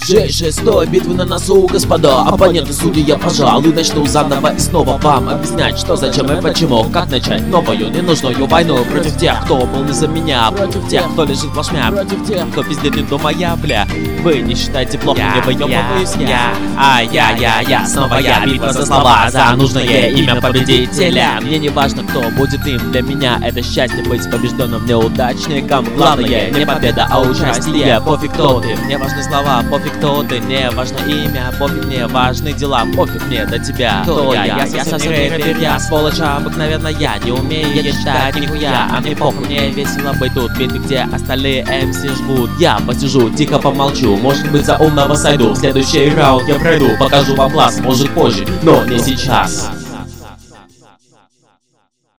Жесть шестой битвы на носу, господа. Оппоненты судьи, я, пожалуй, начну заново и снова вам объяснять, что, зачем и почему. Как начать новую, ненужную войну против тех, кто был за меня, против тех, кто лежит плашмя, против тех, кто пиздит до моя, бля. Вы не считаете плохо, не выебываюсь я, снова я, битва за слова, за нужное имя победителя. Мне не важно, кто будет им, для меня это счастье быть побежденным неудачником. Главное не победа, а участие. Пофиг кто ты, мне важны слова, пофиг кто ты, не важно имя, пофиг мне важны дела, пофиг мне до тебя. Кто я совсем не рэпер, я сволочь обыкновенная, не умею я читать нихуя, а мне похуй, мне весело быть тут, ведь где остальные MC жгут. Я посижу, тихо помолчу, может быть за умного сойду, в следующий раунд я пройду, покажу вам класс, может позже, но не сейчас.